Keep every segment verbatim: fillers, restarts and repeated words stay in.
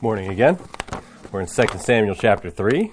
Morning again. We're in Second Samuel chapter three.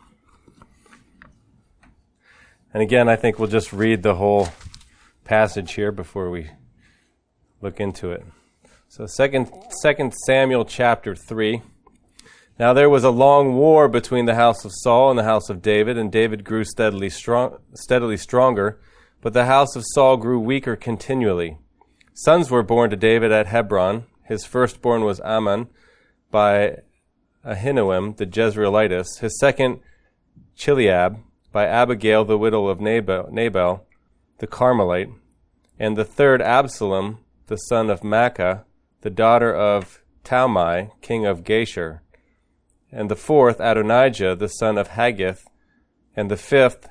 And again, I think we'll just read the whole passage here before we look into it. So Second Second Samuel chapter three. Now there was a long war between the house of Saul and the house of David, and David grew steadily strong, steadily stronger, but the house of Saul grew weaker continually. Sons were born to David at Hebron. His firstborn was Amnon by Ahinoam the Jezreelitess. His second, Chileab, by Abigail the widow of Nabal, Nabal the Carmelite. And the third, Absalom, the son of Maacah, the daughter of Talmai, king of Geshur. And the fourth, Adonijah, the son of Haggith. And the fifth,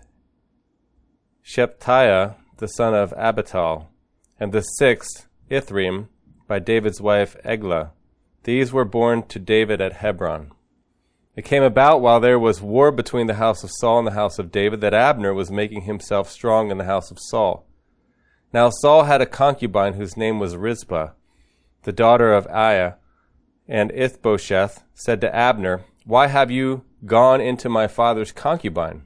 Shephatiah, the son of Abital. And the sixth, Ithream, by David's wife Eglah. These were born to David at Hebron. It came about while there was war between the house of Saul and the house of David that Abner was making himself strong in the house of Saul. Now Saul had a concubine whose name was Rizpah, the daughter of Aiah, and Ishbosheth said to Abner, "Why have you gone into my father's concubine?"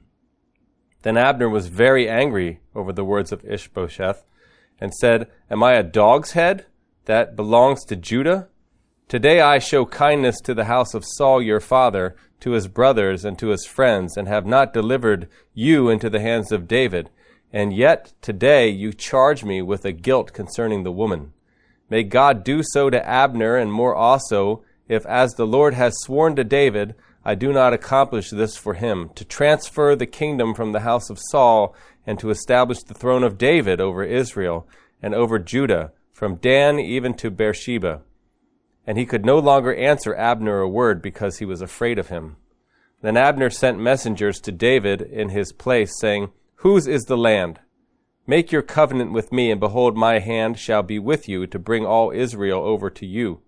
Then Abner was very angry over the words of Ishbosheth and said, "Am I a dog's head that belongs to Judah? Today I show kindness to the house of Saul your father, to his brothers and to his friends, and have not delivered you into the hands of David. And yet today you charge me with a guilt concerning the woman. May God do so to Abner, and more also, if as the Lord has sworn to David, I do not accomplish this for him, to transfer the kingdom from the house of Saul, and to establish the throne of David over Israel and over Judah, from Dan even to Beersheba." And he could no longer answer Abner a word, because he was afraid of him. Then Abner sent messengers to David in his place, saying, "Whose is the land? Make your covenant with me, and behold, my hand shall be with you to bring all Israel over to you."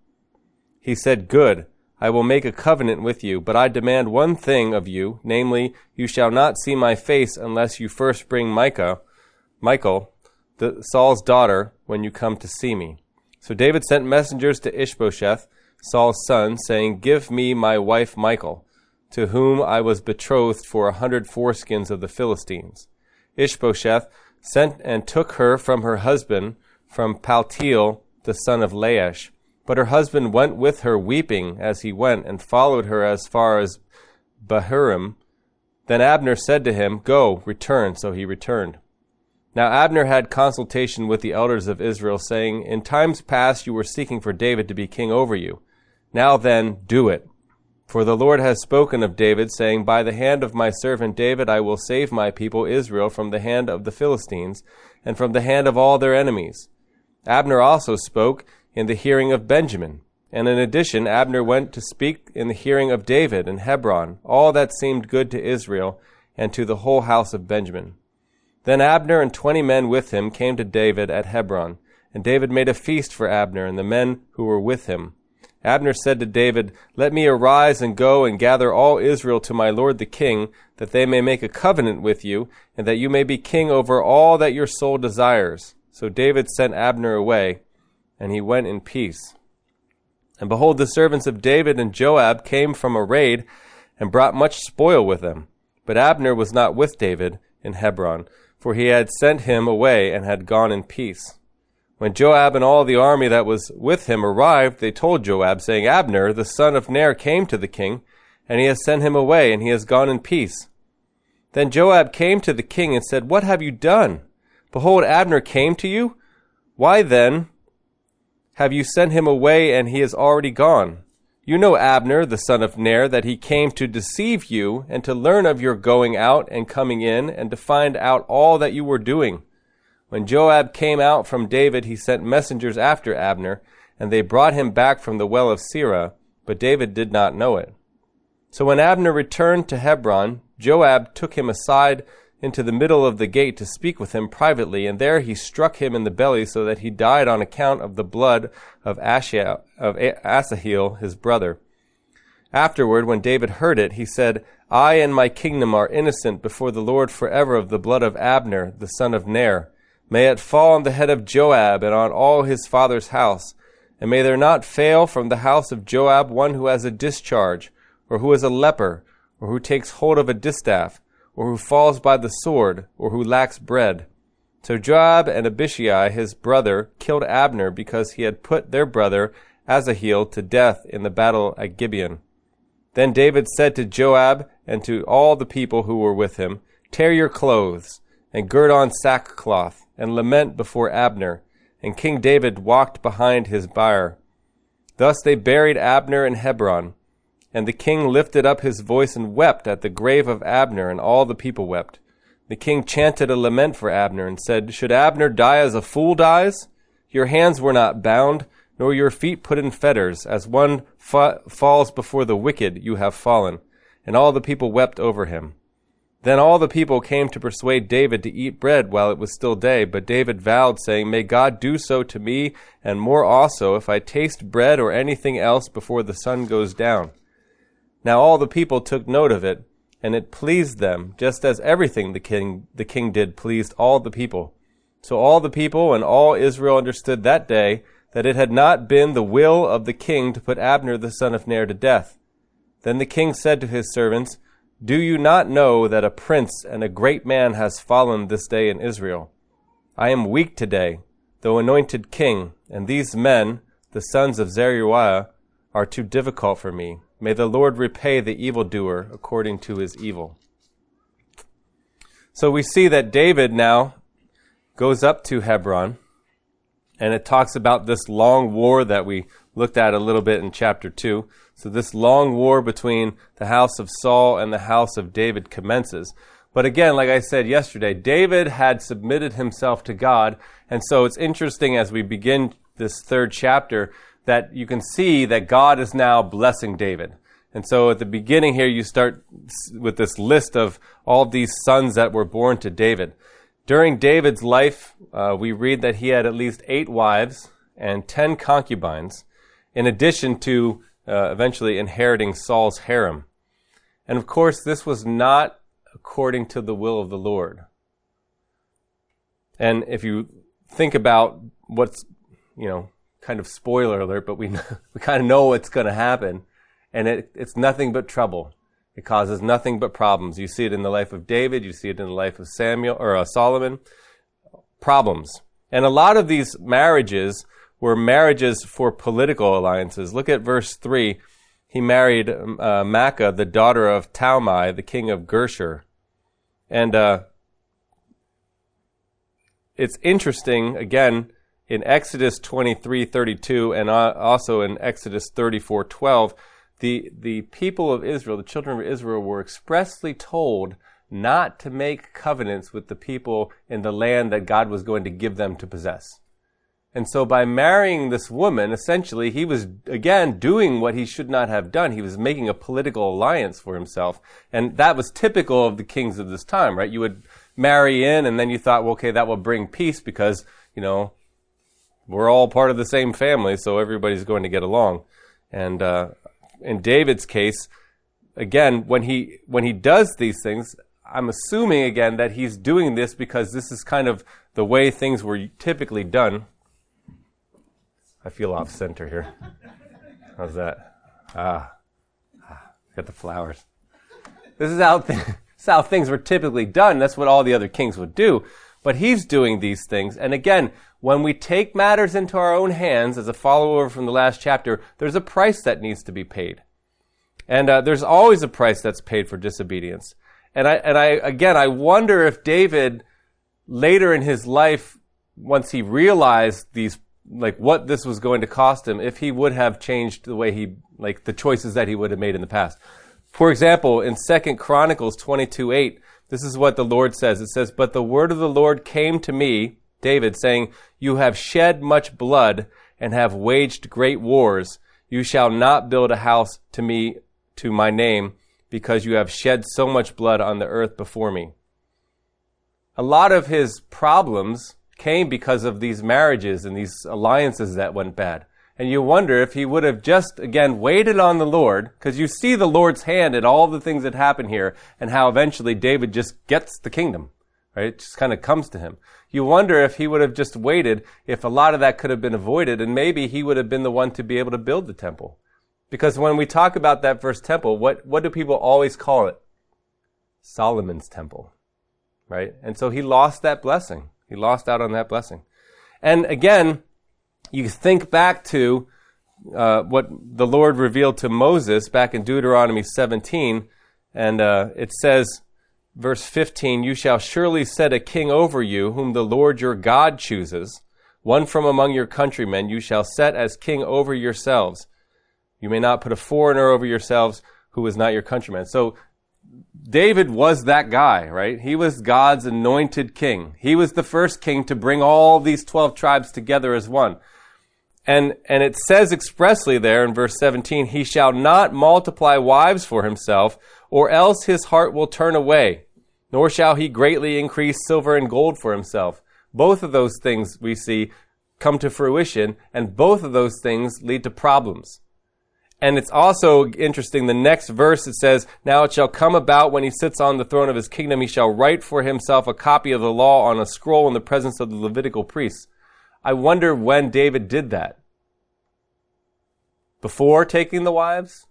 He said, "Good, I will make a covenant with you, but I demand one thing of you, namely, you shall not see my face unless you first bring Micah, Michal, the Saul's daughter, when you come to see me." So David sent messengers to Ishbosheth, Saul's son, saying, "Give me my wife Michal, to whom I was betrothed for a hundred foreskins of the Philistines." Ishbosheth sent and took her from her husband, from Paltiel, the son of Laish. But her husband went with her weeping as he went, and followed her as far as Bahurim. Then Abner said to him, "Go, return." So he returned. Now Abner had consultation with the elders of Israel, saying, "In times past you were seeking for David to be king over you. Now then, do it. For the Lord has spoken of David, saying, By the hand of my servant David I will save my people Israel from the hand of the Philistines, and from the hand of all their enemies." Abner also spoke in the hearing of Benjamin. And in addition, Abner went to speak in the hearing of David in Hebron, all that seemed good to Israel and to the whole house of Benjamin. Then Abner and twenty men with him came to David at Hebron, and David made a feast for Abner and the men who were with him. Abner said to David, "Let me arise and go and gather all Israel to my lord the king, that they may make a covenant with you, and that you may be king over all that your soul desires." So David sent Abner away, and he went in peace. And behold, the servants of David and Joab came from a raid, and brought much spoil with them. But Abner was not with David in Hebron, for he had sent him away and had gone in peace. When Joab and all the army that was with him arrived, they told Joab, saying, "Abner, the son of Ner, came to the king, and he has sent him away, and he has gone in peace." Then Joab came to the king and said, "What have you done? Behold, Abner came to you. Why then have you sent him away, and he is already gone? You know Abner, the son of Ner, that he came to deceive you, and to learn of your going out and coming in, and to find out all that you were doing." When Joab came out from David, he sent messengers after Abner, and they brought him back from the well of Sirah, but David did not know it. So when Abner returned to Hebron, Joab took him aside into the middle of the gate to speak with him privately, and there he struck him in the belly, so that he died on account of the blood of Asahel, of Asahel his brother. Afterward, when David heard it, he said, "I and my kingdom are innocent before the Lord forever of the blood of Abner, the son of Ner. May it fall on the head of Joab and on all his father's house, And may there not fail from the house of Joab one who has a discharge, or who is a leper, or who takes hold of a distaff, or who falls by the sword, or who lacks bread. So Joab and Abishai his brother killed Abner because he had put their brother Asahel to death in the battle at Gibeon. Then David said to Joab and to all the people who were with him, Tear your clothes, and gird on sackcloth, and lament before Abner. And King David walked behind his bier. Thus they buried Abner in Hebron. And the king lifted up his voice and wept at the grave of Abner, and all the people wept. The king chanted a lament for Abner, and said, Should Abner die as a fool dies? Your hands were not bound, nor your feet put in fetters. As one fa- falls before the wicked, you have fallen. And all the people wept over him. Then all the people came to persuade David to eat bread while it was still day. But David vowed, saying, May God do so to me, and more also, if I taste bread or anything else before the sun goes down. Now all the people took note of it, and it pleased them, just as everything the king, the king did pleased all the people. So all the people and all Israel understood that day that it had not been the will of the king to put Abner the son of Ner to death. Then the king said to his servants, Do you not know that a prince and a great man has fallen this day in Israel? I am weak today, though anointed king, and these men, the sons of Zeruiah, are too difficult for me. May the Lord repay the evildoer according to his evil. So we see that David now goes up to Hebron, and it talks about this long war that we looked at a little bit in chapter two. So this long war between the house of Saul and the house of David commences. But again, like I said yesterday, David had submitted himself to God, and so it's interesting as we begin this third chapter that you can see that God is now blessing David. And so at the beginning here, you start with this list of all these sons that were born to David. During David's life, uh, we read that he had at least eight wives and ten concubines, in addition to uh, eventually inheriting Saul's harem. And of course, this was not according to the will of the Lord. And if you think about what's, you know, kind of spoiler alert, but we we kind of know what's going to happen, and it, it's nothing but trouble. It causes nothing but problems. You see it in the life of David, you see it in the life of Samuel or uh, Solomon. Problems, and a lot of these marriages were marriages for political alliances. Look at verse three. He married uh, Maacah, the daughter of Talmai, the king of Geshur, and uh, it's interesting again. In Exodus twenty-three thirty-two and also in Exodus thirty-four twelve, the, the people of Israel, the children of Israel, were expressly told not to make covenants with the people in the land that God was going to give them to possess. And so by marrying this woman, essentially, he was, again, doing what he should not have done. He was making a political alliance for himself. And that was typical of the kings of this time, right? You would marry in, and then you thought, well, okay, that will bring peace because, you know, we're all part of the same family, so everybody's going to get along. And uh, in David's case, again, when he when he does these things, I'm assuming again that he's doing this because this is kind of the way things were typically done. I feel off center here. How's that? Ah, ah got the flowers. This is how th- this is how things were typically done. That's what all the other kings would do. But he's doing these things, and again, when we take matters into our own hands, as a follower from the last chapter, there's a price that needs to be paid. And uh, there's always a price that's paid for disobedience. And I, and I, again, I wonder if David, later in his life, once he realized these, like what this was going to cost him, if he would have changed the way he, like the choices that he would have made in the past. For example, in Second Chronicles twenty-two eight, this is what the Lord says. It says, But the word of the Lord came to me, David, saying, You have shed much blood and have waged great wars. You shall not build a house to me, to my name, because you have shed so much blood on the earth before me. A lot of his problems came because of these marriages and these alliances that went bad. And you wonder if he would have just, again, waited on the Lord, because you see the Lord's hand in all the things that happen here and how eventually David just gets the kingdom. right? It just kind of comes to him. You wonder if he would have just waited, if a lot of that could have been avoided, and maybe he would have been the one to be able to build the temple. Because when we talk about that first temple, what, what do people always call it? Solomon's temple, right? And so he lost that blessing. He lost out on that blessing. And again, you think back to uh, what the Lord revealed to Moses back in Deuteronomy seventeen, and uh, it says, verse fifteen, you shall surely set a king over you, whom the Lord your God chooses. One from among your countrymen you shall set as king over yourselves. You may not put a foreigner over yourselves who is not your countryman. So David was that guy, right? He was God's anointed king. He was the first king to bring all these twelve tribes together as one. And, and it says expressly there in verse seventeen, he shall not multiply wives for himself, or else his heart will turn away, nor shall he greatly increase silver and gold for himself. Both of those things we see come to fruition, and both of those things lead to problems. And it's also interesting, the next verse it says, now it shall come about when he sits on the throne of his kingdom, he shall write for himself a copy of the law on a scroll in the presence of the Levitical priests. I wonder when David did that. Before taking the wives?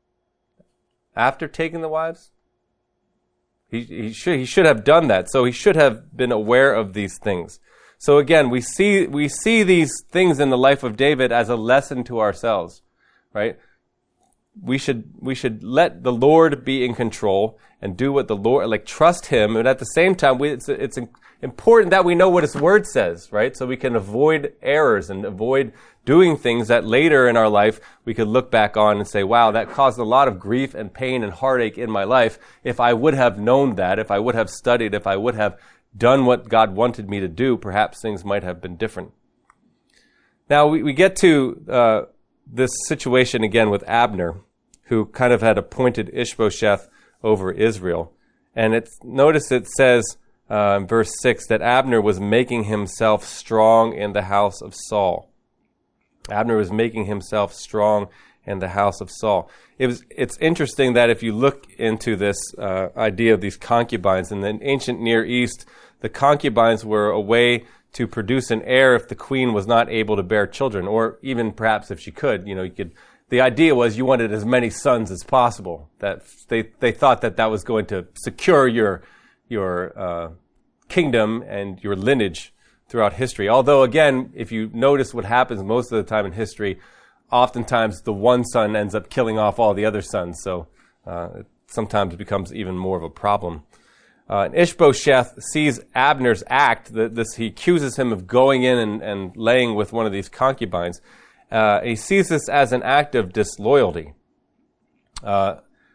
After taking the wives? He, he should, he should have done that. So he should have been aware of these things. So again, we see, we see these things in the life of David as a lesson to ourselves, right? We should, we should let the Lord be in control and do what the Lord, like trust him. And at the same time, we, it's, it's important that we know what his word says, right? So we can avoid errors and avoid doing things that later in our life we could look back on and say, wow, that caused a lot of grief and pain and heartache in my life. If I would have known that, if I would have studied, if I would have done what God wanted me to do, perhaps things might have been different. Now we, we get to, uh, this situation again with Abner, who kind of had appointed Ishbosheth over Israel. And it's, notice it says uh, in verse six that Abner was making himself strong in the house of Saul. Abner was making himself strong in the house of Saul. It was, it's interesting that if you look into this uh, idea of these concubines, in the ancient Near East, the concubines were a way to produce an heir if the queen was not able to bear children, or even perhaps if she could. You know, you could. The idea was you wanted as many sons as possible. That they they thought that that was going to secure your your uh, kingdom and your lineage throughout history. Although, again, if you notice what happens most of the time in history, oftentimes the one son ends up killing off all the other sons. So uh, it sometimes becomes even more of a problem. Uh, and Ishbosheth sees Abner's act. That this he accuses him of going in and, and laying with one of these concubines. Uh, he sees this as an act of disloyalty. Uh,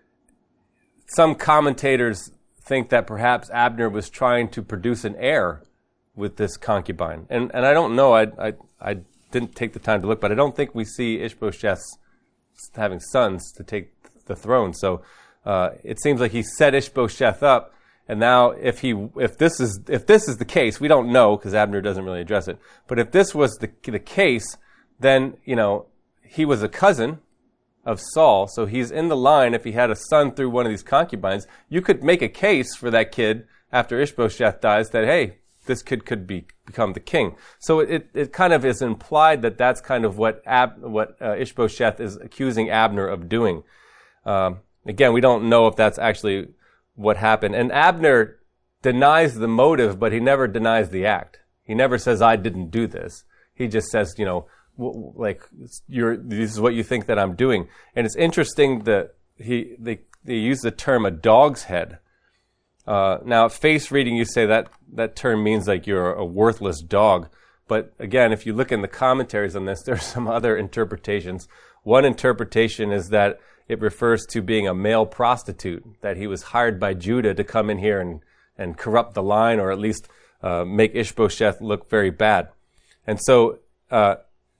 some commentators think that perhaps Abner was trying to produce an heir with this concubine, and and I don't know. I I I didn't take the time to look, but I don't think we see Ishbosheth having sons to take the throne. So uh, it seems like he set Ishbosheth up. And now, if he, if this is, if this is the case, we don't know because Abner doesn't really address it. But if this was the the case, then you know he was a cousin of Saul, so he's in the line. If he had a son through one of these concubines, you could make a case for that kid after Ishbosheth dies that hey, this kid could be become the king. So it it kind of is implied that that's kind of what Ab, what uh, Ishbosheth is accusing Abner of doing. Um, again, we don't know if that's actually what happened. And Abner denies the motive, but he never denies the act. He never says, I didn't do this. He just says, you know, w- like, you're, this is what you think that I'm doing. And it's interesting that he, they, they use the term a dog's head. Uh, now at face reading, you say that, that term means like you're a worthless dog. But again, if you look in the commentaries on this, there's some other interpretations. One interpretation is that it refers to being a male prostitute, that he was hired by Judah to come in here and, and corrupt the line, or at least uh, make Ishbosheth look very bad. And so uh,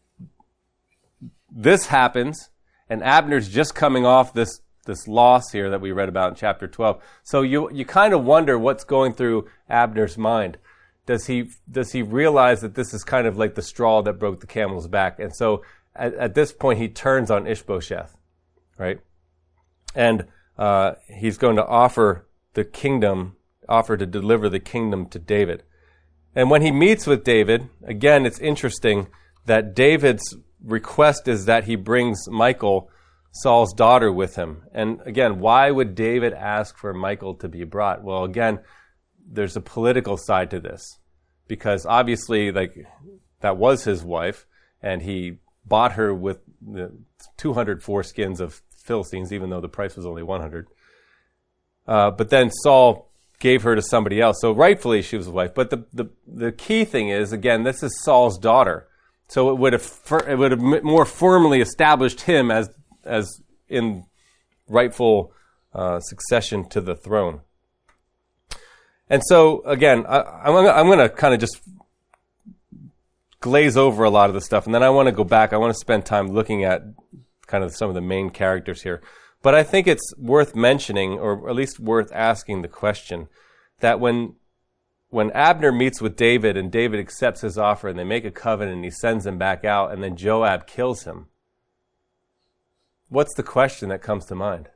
this happens, and Abner's just coming off this this loss here that we read about in chapter twelve. So you you kind of wonder what's going through Abner's mind. Does he does he realize that this is kind of like the straw that broke the camel's back? And so at, at this point he turns on Ishbosheth. Right? And uh, he's going to offer the kingdom offer to deliver the kingdom to David. And when he meets with David, again, it's interesting that David's request is that he brings Michal, Saul's daughter, with him. And again, why would David ask for Michal to be brought? Well, again, there's a political side to this, because obviously, like, that was his wife, and he bought her with the two hundred foreskins of Philistines, even though the price was only one hundred. Uh, but then Saul gave her to somebody else. So rightfully she was his wife. But the, the, the key thing is, again, this is Saul's daughter. So it would have, it would have more firmly established him as, as in rightful uh, succession to the throne. And so, again, I, I'm gonna, I'm going to kind of just glaze over a lot of the stuff, and then I want to go back. I want to spend time looking at kind of some of the main characters here. But I think it's worth mentioning, or at least worth asking the question, that when when Abner meets with David and David accepts his offer and they make a covenant and he sends him back out and then Joab kills him, what's the question that comes to mind?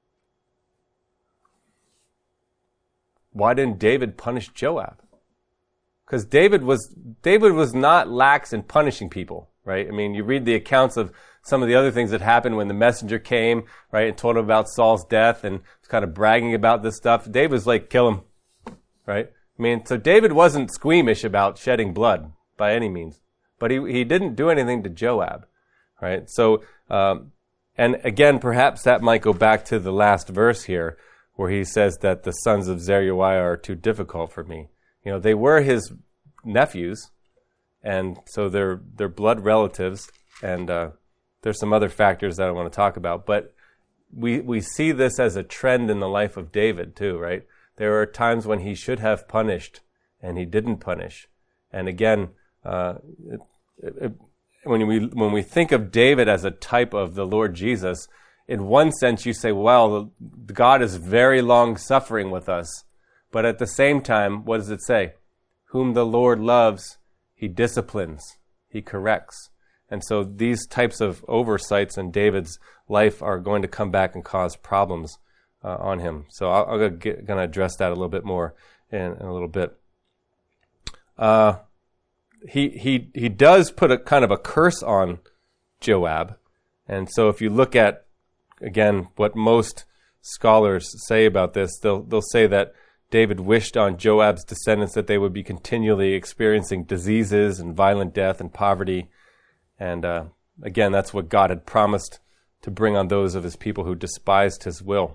Why didn't David punish Joab? Because David was David was not lax in punishing people, right? I mean, you read the accounts of some of the other things that happened when the messenger came, right, and told him about Saul's death and was kind of bragging about this stuff. David was like, kill him, right? I mean, so David wasn't squeamish about shedding blood by any means, but he he didn't do anything to Joab, right? So, um, and again, perhaps that might go back to the last verse here, where he says that the sons of Zeruiah are too difficult for me. You know, they were his nephews, and so they're they're blood relatives, and uh, there's some other factors that I want to talk about. But we we see this as a trend in the life of David too, right? There are times when he should have punished, and he didn't punish. And again, uh, it, it, when we when we think of David as a type of the Lord Jesus, in one sense you say, well, God is very long-suffering with us. But at the same time, what does it say? Whom the Lord loves, he disciplines, he corrects. And so these types of oversights in David's life are going to come back and cause problems uh, on him. So I'll, I'm going to address that a little bit more in, in a little bit. Uh, he he he does put a kind of a curse on Joab. And so if you look at, again, what most scholars say about this, they'll they'll say that David wished on Joab's descendants that they would be continually experiencing diseases and violent death and poverty. And uh, again, that's what God had promised to bring on those of his people who despised his will.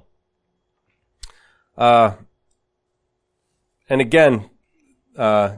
Uh, and again, uh,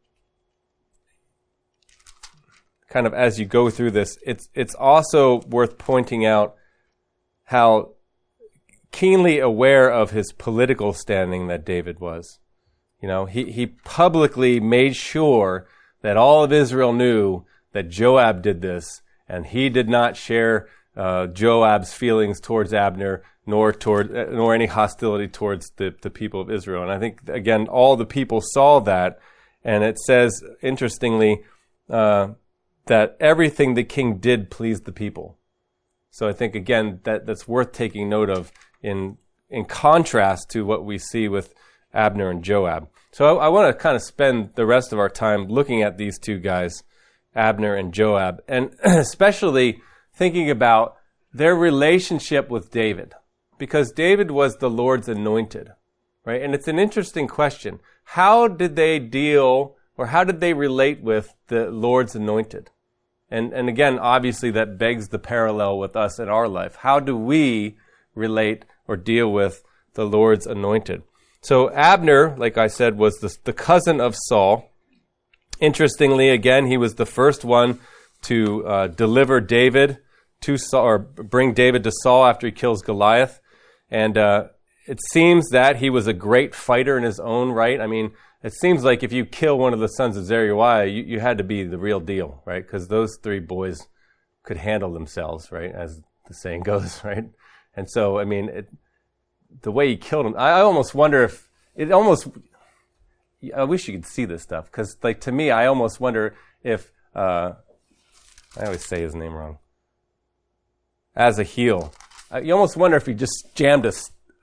kind of as you go through this, it's it's also worth pointing out how keenly aware of his political standing that David was. You know, he, he publicly made sure that all of Israel knew that Joab did this, and he did not share uh, Joab's feelings towards Abner, nor toward uh, nor any hostility towards the, the people of Israel. And I think, again, all the people saw that, and it says, interestingly, uh, that everything the king did pleased the people. So I think, again, that, that's worth taking note of in in contrast to what we see with Abner and Joab. So I, I want to kind of spend the rest of our time looking at these two guys, Abner and Joab, and especially thinking about their relationship with David, because David was the Lord's anointed, right? And it's an interesting question. How did they deal, or how did they relate with the Lord's anointed? And and again, obviously that begs the parallel with us in our life. How do we relate or deal with the Lord's anointed? So Abner, like I said, was the, the cousin of Saul. Interestingly, again, he was the first one to uh, deliver David to Saul, or bring David to Saul after he kills Goliath. And uh, it seems that he was a great fighter in his own right. I mean, it seems like if you kill one of the sons of Zeruiah, you, you had to be the real deal, right? Because those three boys could handle themselves, right? As the saying goes, right? And so, I mean, it, the way he killed him, I, I almost wonder if, it almost, I wish you could see this stuff, because, like, to me, I almost wonder if, uh, I always say his name wrong, Asahel. Uh, you almost wonder if he just jammed a,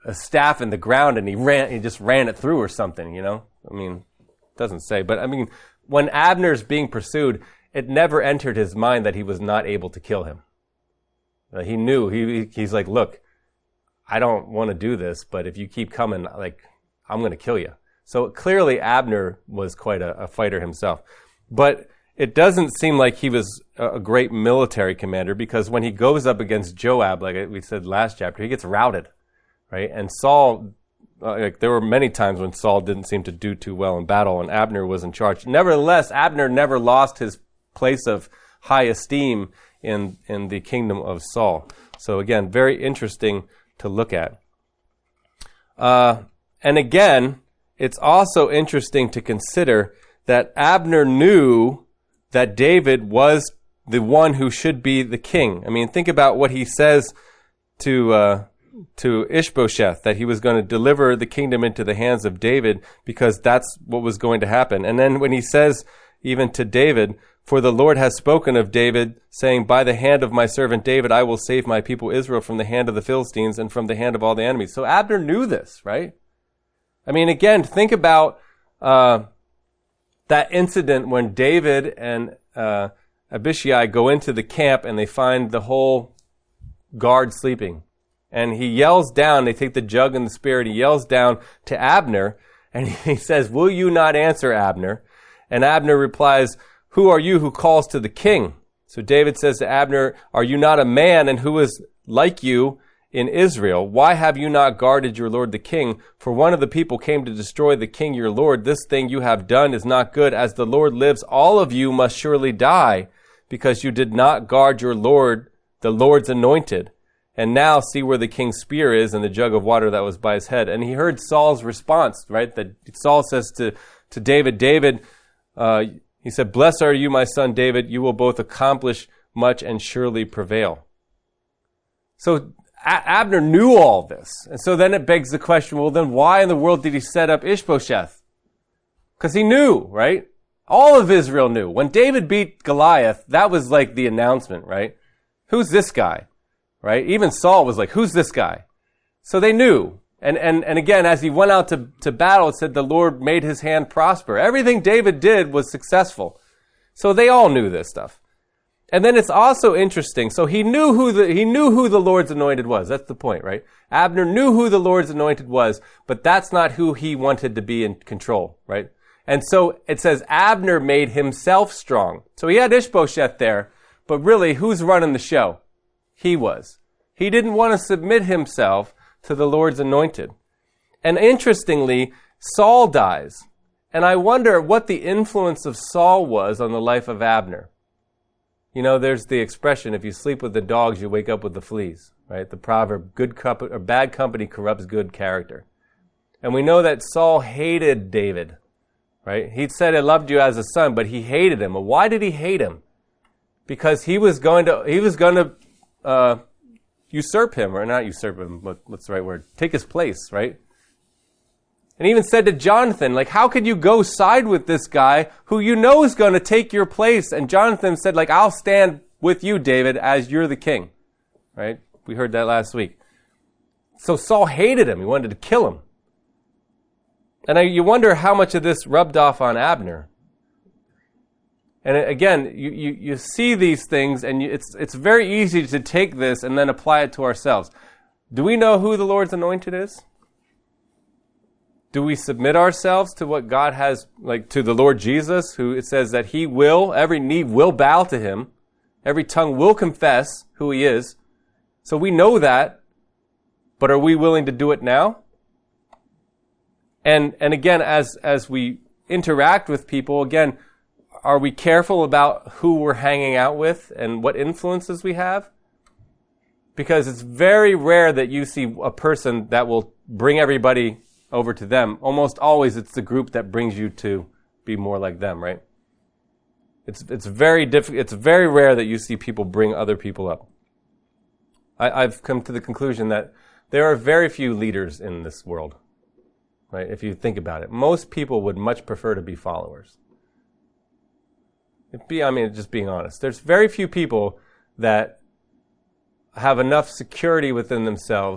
a staff in the ground and he ran, he just ran it through or something, you know? I mean, it doesn't say, but I mean, when Abner's being pursued, it never entered his mind that he was not able to kill him. Uh, he knew, he he's like, look, I don't want to do this, but if you keep coming, like, I'm going to kill you. So clearly Abner was quite a, a fighter himself. But it doesn't seem like he was a great military commander, because when he goes up against Joab, like we said last chapter, he gets routed, right? And Saul, uh, like there were many times when Saul didn't seem to do too well in battle, and Abner was in charge. Nevertheless, Abner never lost his place of high esteem in in the kingdom of Saul. So again, very interesting to look at. Uh, and again, it's also interesting to consider that Abner knew that David was the one who should be the king. I mean, think about what he says to uh, to Ishbosheth, that he was going to deliver the kingdom into the hands of David because that's what was going to happen. And then when he says even to David, for the Lord has spoken of David, saying, by the hand of my servant David, I will save my people Israel from the hand of the Philistines and from the hand of all the enemies. So Abner knew this, right? I mean, again, think about uh, that incident when David and uh, Abishai go into the camp and they find the whole guard sleeping. And he yells down, they take the jug and the spear, and he yells down to Abner, and he says, will you not answer, Abner? And Abner replies, who are you who calls to the king? So David says to Abner, are you not a man, and who is like you in Israel? Why have you not guarded your lord the king? For one of the people came to destroy the king your lord. This thing you have done is not good. As the Lord lives, all of you must surely die, because you did not guard your lord, the Lord's anointed. And now see where the king's spear is and the jug of water that was by his head. And he heard Saul's response, right? That Saul says to, to David, David, uh, he said, blessed are you, my son David. You will both accomplish much and surely prevail. So A- Abner knew all this. And so then it begs the question, well, then why in the world did he set up Ishbosheth? Because he knew, right? All of Israel knew. When David beat Goliath, that was like the announcement, right? Who's this guy? Right? Even Saul was like, who's this guy? So they knew. And, and, and again, as he went out to, to battle, it said the Lord made his hand prosper. Everything David did was successful. So they all knew this stuff. And then it's also interesting. So he knew who the, he knew who the Lord's anointed was. That's the point, right? Abner knew who the Lord's anointed was, but that's not who he wanted to be in control, right? And so it says Abner made himself strong. So he had Ishbosheth there, but really, who's running the show? He was. He didn't want to submit himself to the Lord's anointed. And interestingly, Saul dies. And I wonder what the influence of Saul was on the life of Abner. You know, there's the expression, if you sleep with the dogs, you wake up with the fleas, right? The proverb, good comp- or bad company corrupts good character. And we know that Saul hated David, right? He said, I loved you as a son, but he hated him. Well, why did he hate him? Because he was going to, he was going to, Uh, usurp him, or not usurp him, what, what's the right word? Take his place, right? And he even said to Jonathan, like, how could you go side with this guy who you know is going to take your place? And Jonathan said, like, I'll stand with you, David, as you're the king, right? We heard that last week. So Saul hated him. He wanted to kill him. And I, you wonder how much of this rubbed off on Abner. And again, you, you, you see these things, and you, it's it's very easy to take this and then apply it to ourselves. Do we know who the Lord's anointed is? Do we submit ourselves to what God has, like to the Lord Jesus, who it says that he will, every knee will bow to him, every tongue will confess who he is. So we know that, but are we willing to do it now? And and again, as as we interact with people, again, are we careful about who we're hanging out with and what influences we have? Because it's very rare that you see a person that will bring everybody over to them. Almost always it's the group that brings you to be more like them, right? It's it's very diff- it's very rare that you see people bring other people up. I, I've come to the conclusion that there are very few leaders in this world, right? If you think about it. Most people would much prefer to be followers. Be, I mean, just being honest. There's very few people that have enough security within themselves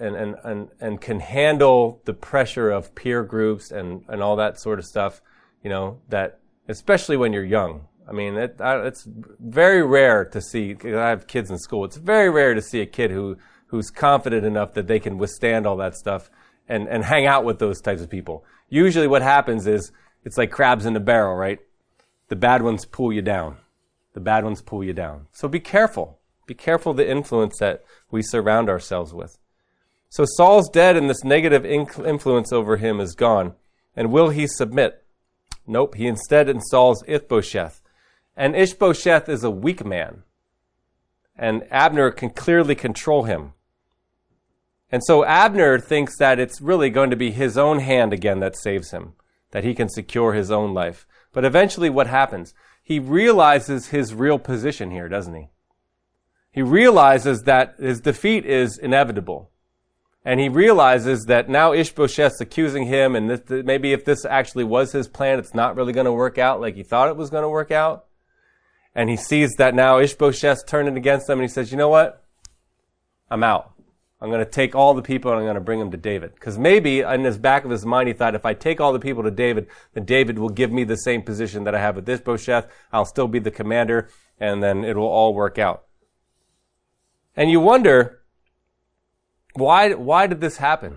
and, and, and, and can handle the pressure of peer groups and, and all that sort of stuff, you know, that especially when you're young. I mean, it, it's very rare to see, 'cause I have kids in school, it's very rare to see a kid who, who's confident enough that they can withstand all that stuff and, and hang out with those types of people. Usually what happens is, it's like crabs in a barrel, right? The bad ones pull you down. The bad ones pull you down. So be careful. Be careful the influence that we surround ourselves with. So Saul's dead and this negative influence over him is gone. And will he submit? Nope. He instead installs Ishbosheth. And Ishbosheth is a weak man. And Abner can clearly control him. And so Abner thinks that it's really going to be his own hand again that saves him, that he can secure his own life. But eventually what happens? He realizes his real position here, doesn't he? He realizes that his defeat is inevitable. And he realizes that now Ishbosheth's accusing him, and this, maybe if this actually was his plan, it's not really going to work out like he thought it was going to work out. And he sees that now Ishbosheth's turning against him, and he says, you know what? I'm out. I'm going to take all the people and I'm going to bring them to David. Because maybe in his back of his mind he thought, if I take all the people to David, then David will give me the same position that I have with Ishbosheth. I'll still be the commander, and then it will all work out. And you wonder, why, why did this happen?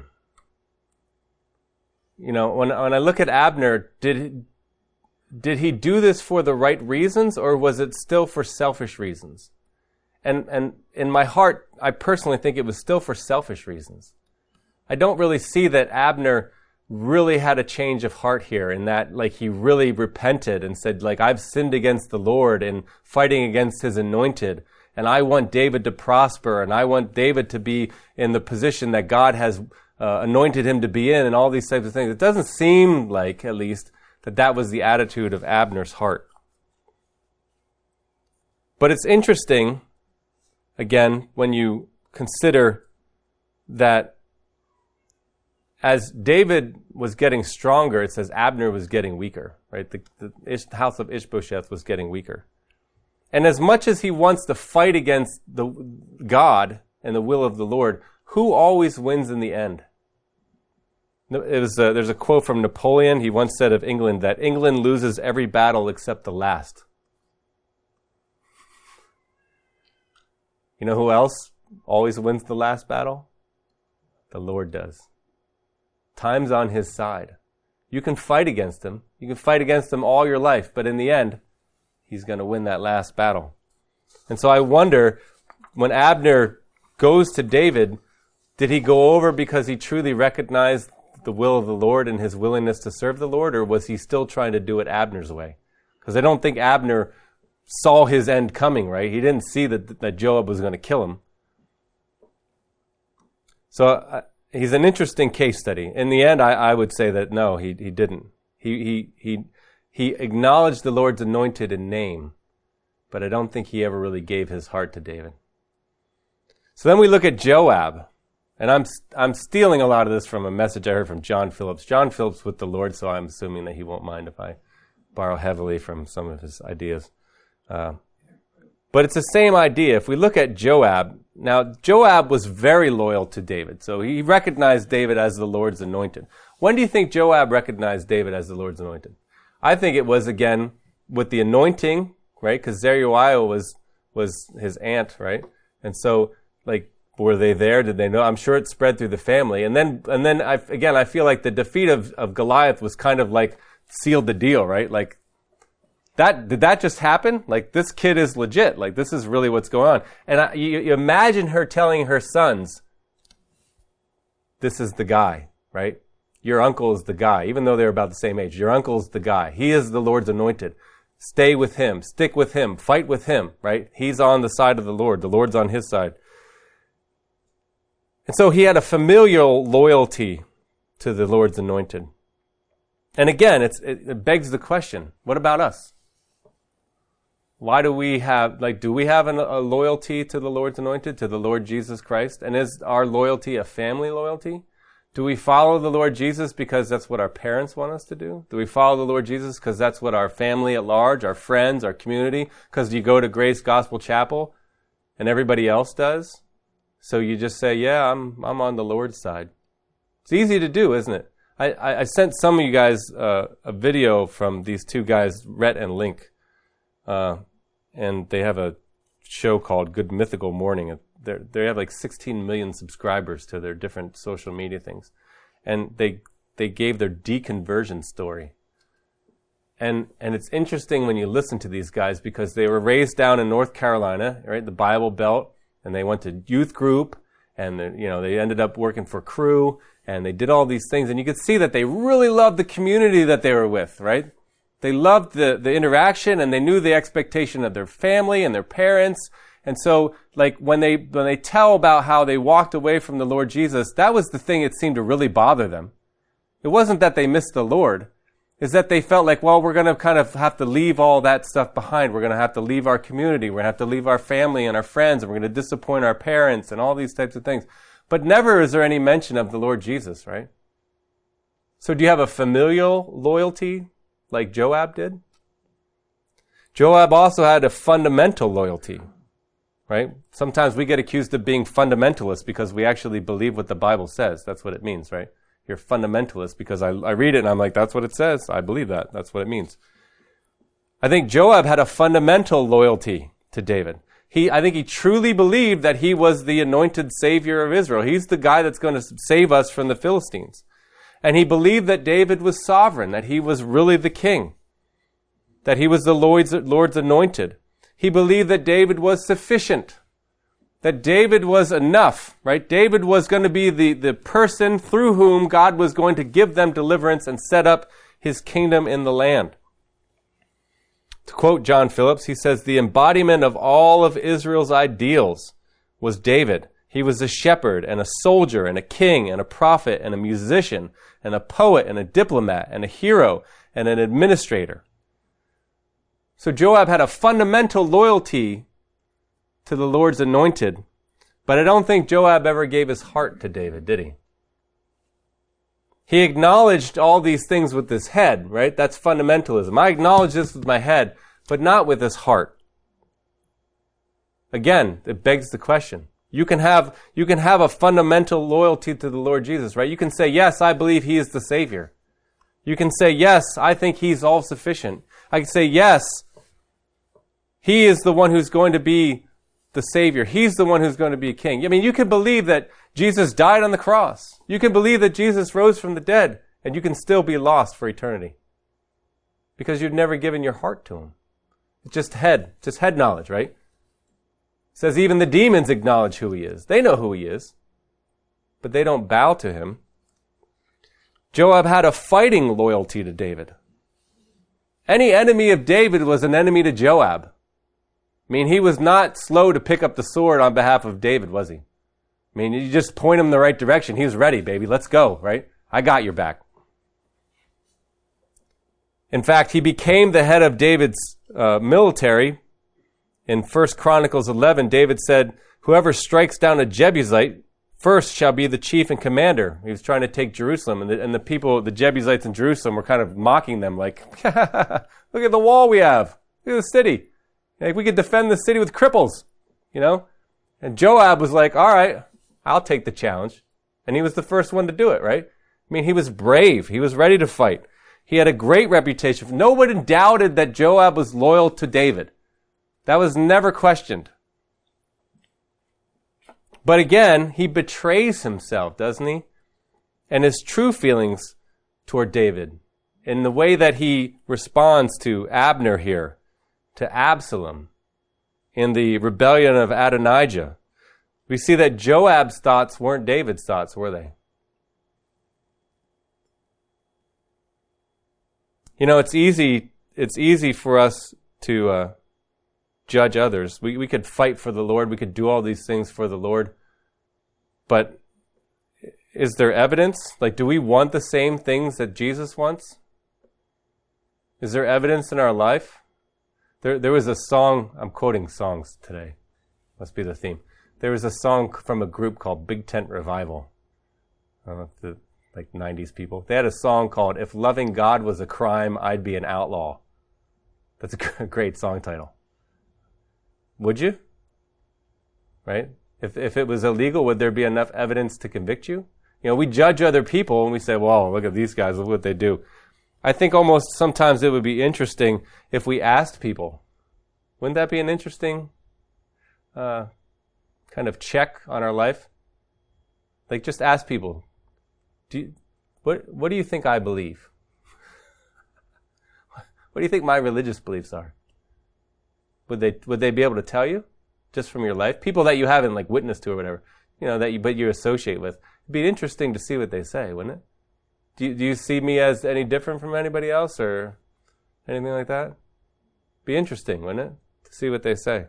You know, when, when I look at Abner, did, did he do this for the right reasons, or was it still for selfish reasons? And, and in my heart, I personally think it was still for selfish reasons. I don't really see that Abner really had a change of heart here, in that, like, he really repented and said, like, I've sinned against the Lord and fighting against his anointed, and I want David to prosper, and I want David to be in the position that God has uh, anointed him to be in, and all these types of things. It doesn't seem like, at least, that that was the attitude of Abner's heart. But it's interesting, again, when you consider that as David was getting stronger, it says Abner was getting weaker, right? The, the, Ish, the house of Ishbosheth was getting weaker. And as much as he wants to fight against the God and the will of the Lord, who always wins in the end? It was a, there's a quote from Napoleon. He once said of England that England loses every battle except the last. You know who else always wins the last battle? The Lord does. Time's on his side. You can fight against him. You can fight against him all your life, but in the end, he's going to win that last battle. And so I wonder, when Abner goes to David, did he go over because he truly recognized the will of the Lord and his willingness to serve the Lord, or was he still trying to do it Abner's way? Because I don't think Abner saw his end coming, right? He didn't see that, that Joab was going to kill him. So uh, he's an interesting case study. In the end, I, I would say that no, he he didn't. He he he he acknowledged the Lord's anointed in name, but I don't think he ever really gave his heart to David. So then we look at Joab, and I'm I'm stealing a lot of this from a message I heard from John Phillips. John Phillips with the Lord, so I'm assuming that he won't mind if I borrow heavily from some of his ideas. Uh, but it's the same idea. If we look at Joab, now Joab was very loyal to David, so he recognized David as the Lord's anointed. When do you think Joab recognized David as the Lord's anointed? I think it was, again, with the anointing, right? Because Zeruiah was was his aunt, right? And so, like, were they there? Did they know? I'm sure it spread through the family. And then, and then I, again, I feel like the defeat of, of Goliath was kind of like sealed the deal, right? Like, That, did that just happen? Like, this kid is legit. Like, this is really what's going on. And I, you, you imagine her telling her sons, this is the guy, right? Your uncle is the guy, even though they're about the same age. Your uncle is the guy. He is the Lord's anointed. Stay with him. Stick with him. Fight with him, right? He's on the side of the Lord. The Lord's on his side. And so he had a familial loyalty to the Lord's anointed. And again, it's, it, it begs the question, what about us? Why do we have, like, do we have an, a loyalty to the Lord's anointed, to the Lord Jesus Christ? And is our loyalty a family loyalty? Do we follow the Lord Jesus because that's what our parents want us to do? Do we follow the Lord Jesus because that's what our family at large, our friends, our community, because you go to Grace Gospel Chapel and everybody else does? So you just say, yeah, I'm I'm on the Lord's side. It's easy to do, isn't it? I, I, I sent some of you guys uh, a video from these two guys, Rhett and Link. Uh, and they have a show called Good Mythical Morning. They're, they have like sixteen million subscribers to their different social media things. And they they gave their deconversion story. And and it's interesting when you listen to these guys because they were raised down in North Carolina, right, the Bible Belt, and they went to youth group, and you know they ended up working for Cru, and they did all these things, and you could see that they really loved the community that they were with, right? They loved the the interaction, and they knew the expectation of their family and their parents. And so, like when they when they tell about how they walked away from the Lord Jesus, that was the thing that seemed to really bother them. It wasn't that they missed the Lord. Is that they felt like, well, we're going to kind of have to leave all that stuff behind. We're going to have to leave our community. We're going to have to leave our family and our friends, and we're going to disappoint our parents and all these types of things. But never is there any mention of the Lord Jesus, right? So do you have a familial loyalty like Joab did? Joab also had a fundamental loyalty, right? Sometimes we get accused of being fundamentalists because we actually believe what the Bible says. That's what it means, right? You're fundamentalist because I, I read it and I'm like, that's what it says. I believe that. That's what it means. I think Joab had a fundamental loyalty to David. He, I think he truly believed that he was the anointed savior of Israel. He's the guy that's going to save us from the Philistines. And he believed that David was sovereign, that he was really the king, that he was the Lord's, Lord's anointed. He believed that David was sufficient, that David was enough, right? David was going to be the, the person through whom God was going to give them deliverance and set up his kingdom in the land. To quote John Phillips, he says, the embodiment of all of Israel's ideals was David. He was a shepherd and a soldier and a king and a prophet and a musician and a poet and a diplomat and a hero and an administrator. So Joab had a fundamental loyalty to the Lord's anointed. But I don't think Joab ever gave his heart to David, did he? He acknowledged all these things with his head, right? That's fundamentalism. I acknowledge this with my head, but not with his heart. Again, it begs the question. You can have, you can have a fundamental loyalty to the Lord Jesus, right? You can say, yes, I believe he is the Savior. You can say, yes, I think he's all sufficient. I can say, yes, he is the one who's going to be the Savior. He's the one who's going to be a king. I mean, you can believe that Jesus died on the cross. You can believe that Jesus rose from the dead, and you can still be lost for eternity because you've never given your heart to him. It's just head, just head knowledge, right? It says even the demons acknowledge who he is. They know who he is, but they don't bow to him. Joab had a fighting loyalty to David. Any enemy of David was an enemy to Joab. I mean, he was not slow to pick up the sword on behalf of David, was he? I mean, you just point him in the right direction. He was ready, baby. Let's go, right? I got your back. In fact, he became the head of David's uh, military. In First Chronicles eleven, David said, whoever strikes down a Jebusite first shall be the chief and commander. He was trying to take Jerusalem, and the, and the people, the Jebusites in Jerusalem, were kind of mocking them like, look at the wall we have. Look at the city. Like, we could defend the city with cripples, you know? And Joab was like, all right, I'll take the challenge. And he was the first one to do it, right? I mean, he was brave. He was ready to fight. He had a great reputation. Nobody doubted that Joab was loyal to David. That was never questioned. But again, he betrays himself, doesn't he? And his true feelings toward David in the way that he responds to Abner here, to Absalom, in the rebellion of Adonijah. We see that Joab's thoughts weren't David's thoughts, were they? You know, it's easy, it's easy for us to uh, judge others. We, we could fight for the Lord. We could do all these things for the Lord. But is there evidence? Like, do we want the same things that Jesus wants? Is there evidence in our life? There, there was a song, I'm quoting songs today. Must be the theme. There was a song from a group called Big Tent Revival. I don't know if the, like nineties people. They had a song called If Loving God Was a Crime, I'd Be an Outlaw. That's a great song title. Would you? Right? If if it was illegal, would there be enough evidence to convict you? You know, we judge other people and we say, well, look at these guys, look what they do. I think almost sometimes it would be interesting if we asked people. Wouldn't that be an interesting uh, kind of check on our life? Like, just ask people, do you, what what do you think I believe? What do you think my religious beliefs are? Would they would they be able to tell you just from your life? People that you haven't like witnessed to or whatever, you know, that you but you associate with. It'd be interesting to see what they say, wouldn't it? Do you, do you see me as any different from anybody else or anything like that? Be interesting, wouldn't it, to see what they say?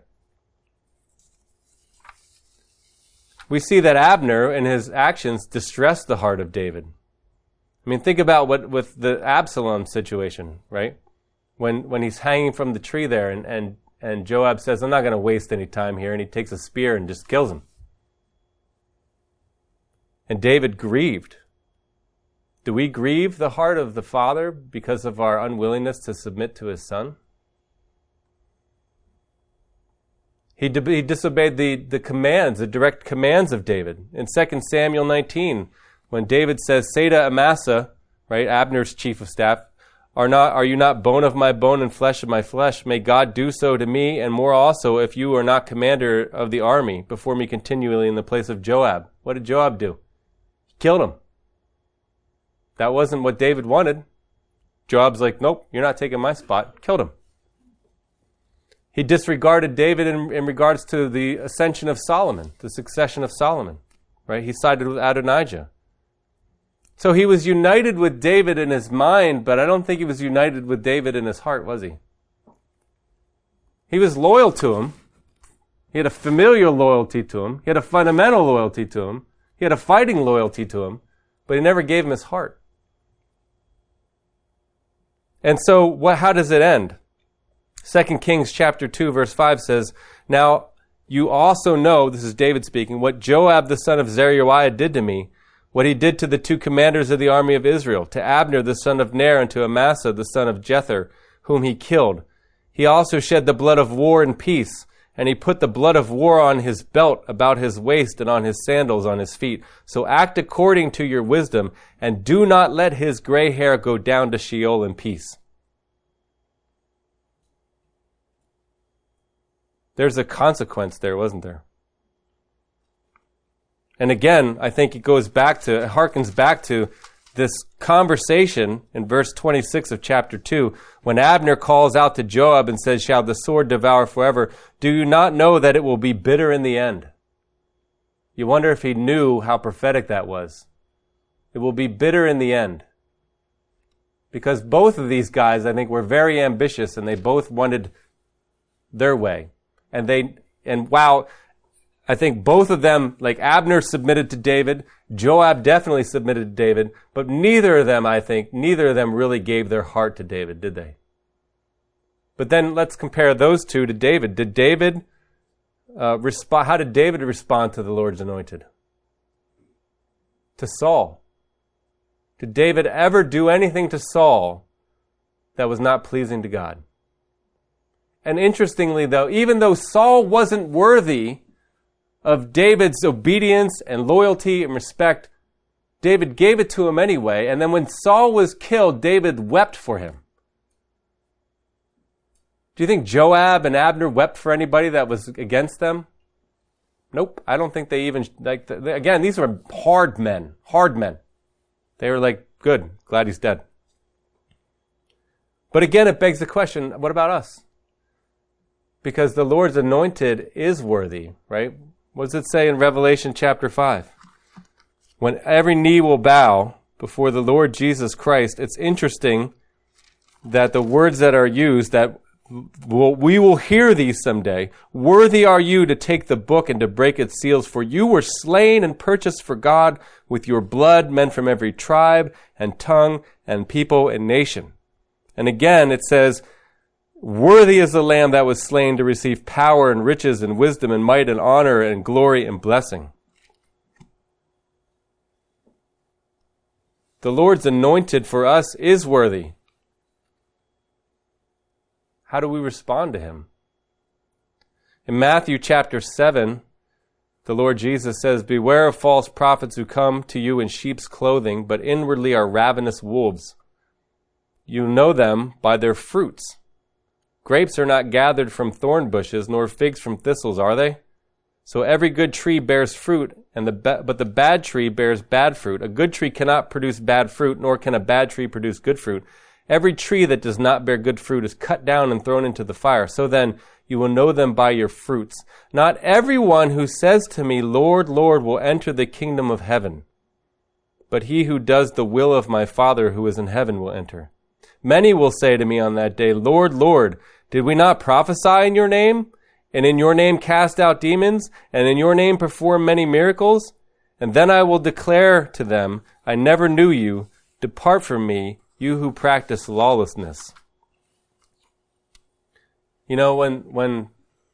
We see that Abner and his actions distressed the heart of David. I mean, think about what with the Absalom situation, right? When when he's hanging from the tree there, and and, and Joab says, I'm not going to waste any time here, and he takes a spear and just kills him. And David grieved. Do we grieve the heart of the Father because of our unwillingness to submit to his Son? He, de- he disobeyed the, the commands, the direct commands of David. In Second Samuel nineteen, when David says, say to Amasa, right, Abner's chief of staff, Are not are you not bone of my bone and flesh of my flesh? May God do so to me, and more also, if you are not commander of the army before me continually in the place of Joab. What did Joab do? He killed him. That wasn't what David wanted. Joab's like, nope, you're not taking my spot. Killed him. He disregarded David in, in regards to the ascension of Solomon, the succession of Solomon. Right? He sided with Adonijah. So he was united with David in his mind, but I don't think he was united with David in his heart, was he? He was loyal to him. He had a familial loyalty to him. He had a fundamental loyalty to him. He had a fighting loyalty to him, but he never gave him his heart. And so what, how does it end? Second Kings chapter two verse five says, Now you also know, this is David speaking, what Joab the son of Zeruiah did to me, what he did to the two commanders of the army of Israel, to Abner the son of Ner and to Amasa the son of Jether, whom he killed. He also shed the blood of war and peace, and he put the blood of war on his belt about his waist and on his sandals on his feet. So act according to your wisdom, and do not let his gray hair go down to Sheol in peace. There's a consequence there, wasn't there? And again, I think it goes back to, it harkens back to this conversation in verse twenty-six of chapter two, when Abner calls out to Joab and says, shall the sword devour forever? Do you not know that it will be bitter in the end? You wonder if he knew how prophetic that was. It will be bitter in the end. Because both of these guys, I think, were very ambitious and they both wanted their way. And they, and wow, I think both of them, like Abner submitted to David, Joab definitely submitted to David, but neither of them, I think, neither of them really gave their heart to David, did they? But then let's compare those two to David. Did David uh, respond? How did David respond to the Lord's anointed? To Saul. Did David ever do anything to Saul that was not pleasing to God? And interestingly, though, even though Saul wasn't worthy of David's obedience and loyalty and respect, David gave it to him anyway. And then when Saul was killed, David wept for him. Do you think Joab and Abner wept for anybody that was against them? Nope. I don't think they even, like, again, these were hard men, hard men. They were like, good, glad he's dead. But again, it begs the question, what about us? Because the Lord's anointed is worthy, right? What does it say in Revelation chapter five? When every knee will bow before the Lord Jesus Christ, it's interesting that the words that are used, that we'll, we will hear these someday. Worthy are you to take the book and to break its seals, for you were slain and purchased for God with your blood, men from every tribe and tongue and people and nation. And again, it says, worthy is the Lamb that was slain to receive power and riches and wisdom and might and honor and glory and blessing. The Lord's anointed for us is worthy. How do we respond to him? In Matthew chapter seven, the Lord Jesus says, "Beware of false prophets who come to you in sheep's clothing, but inwardly are ravenous wolves. You know them by their fruits. Grapes are not gathered from thorn bushes, nor figs from thistles, are they? So every good tree bears fruit, and the ba- but the bad tree bears bad fruit. A good tree cannot produce bad fruit, nor can a bad tree produce good fruit. Every tree that does not bear good fruit is cut down and thrown into the fire. So then you will know them by your fruits. Not everyone who says to me, 'Lord, Lord,' will enter the kingdom of heaven, but he who does the will of my Father who is in heaven will enter. Many will say to me on that day, 'Lord, Lord, did we not prophesy in your name, and in your name cast out demons, and in your name perform many miracles?' And then I will declare to them, 'I never knew you. Depart from me, you who practice lawlessness.'" You know, when when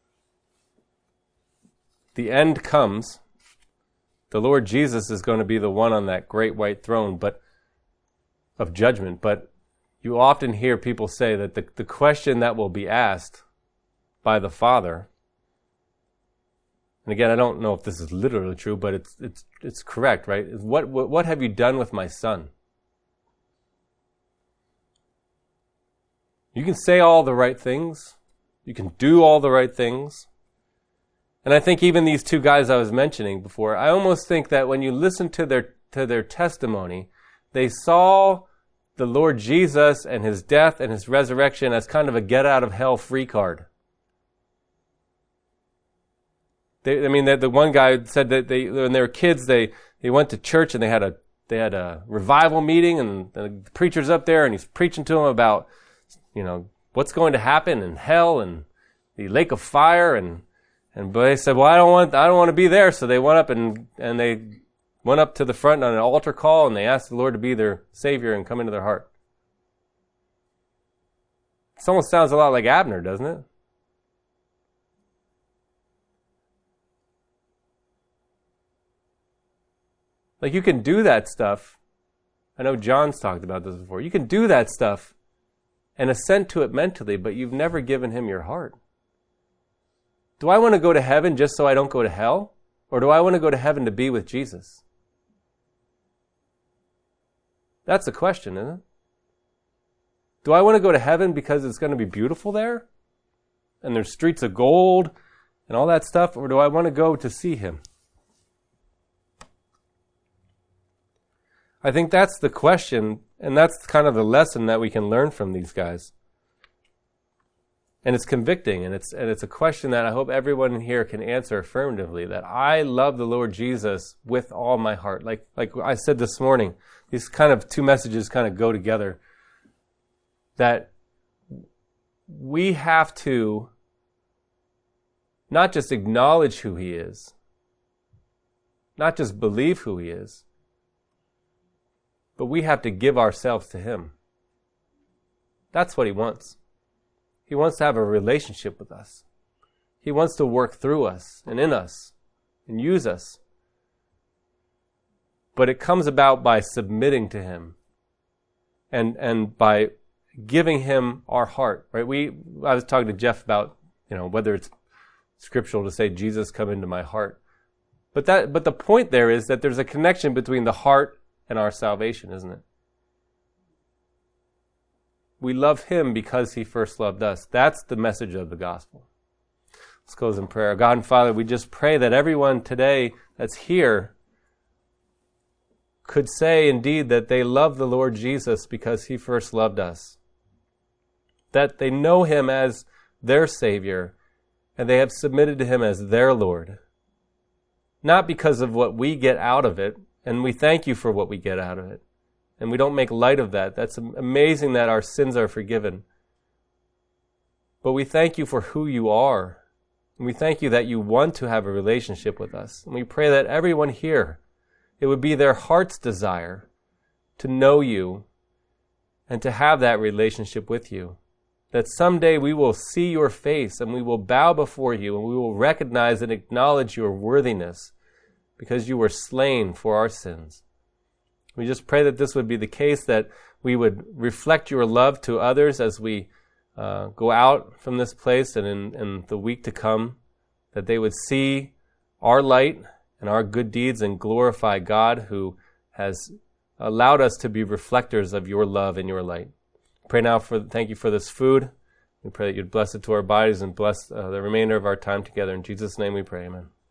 the end comes, the Lord Jesus is going to be the one on that great white throne but of judgment. But you often hear people say that the, the question that will be asked by the Father, and again, I don't know if this is literally true, but it's it's it's correct, right? Is what what, what have you done with my son? You can say all the right things. You can do all the right things. And I think even these two guys I was mentioning before, I almost think that when you listen to their to their testimony, they saw the Lord Jesus and his death and his resurrection as kind of a get out of hell free card. They, I mean, the, the one guy said that they, when they were kids, they, they went to church and they had a they had a revival meeting, and the preacher's up there and he's preaching to them about, you know, what's going to happen in hell and the lake of fire, and and but they said, well, I don't want I don't want to be there. So they went up and and they went up to the front on an altar call, and they asked the Lord to be their Savior and come into their heart. It almost sounds a lot like Abner, doesn't it? Like, you can do that stuff. I know John's talked about this before. You can do that stuff and assent to it mentally, but you've never given him your heart. Do I want to go to heaven just so I don't go to hell? Or do I want to go to heaven to be with Jesus? That's the question, isn't it? Do I want to go to heaven because it's going to be beautiful there? And there's streets of gold and all that stuff? Or do I want to go to see him? I think that's the question, and that's kind of the lesson that we can learn from these guys. And it's convicting, and it's and it's a question that I hope everyone in here can answer affirmatively, that I love the Lord Jesus with all my heart. Like like I said this morning, these kind of two messages kind of go together. That we have to not just acknowledge who he is, not just believe who he is, but we have to give ourselves to him. That's what he wants. He wants to have a relationship with us. He wants to work through us and in us and use us. But it comes about by submitting to him and and by giving him our heart. Right? We I was talking to Jeff about, you know, whether it's scriptural to say, Jesus, come into my heart. But that but the point there is that there's a connection between the heart and our salvation, isn't it? We love him because he first loved us. That's the message of the gospel. Let's close in prayer. God and Father, we just pray that everyone today that's here could say indeed that they love the Lord Jesus because he first loved us. That they know him as their Savior and they have submitted to him as their Lord. Not because of what we get out of it, and we thank you for what we get out of it. And we don't make light of that. That's amazing that our sins are forgiven. But we thank you for who you are. And we thank you that you want to have a relationship with us. And we pray that everyone here, it would be their heart's desire to know you and to have that relationship with you. That someday we will see your face and we will bow before you and we will recognize and acknowledge your worthiness because you were slain for our sins. We just pray that this would be the case, that we would reflect your love to others as we uh, go out from this place and in, in the week to come, that they would see our light and our good deeds and glorify God who has allowed us to be reflectors of your love and your light. Pray now for, thank you for this food. We pray that you'd bless it to our bodies and bless uh, the remainder of our time together. In Jesus' name we pray, amen.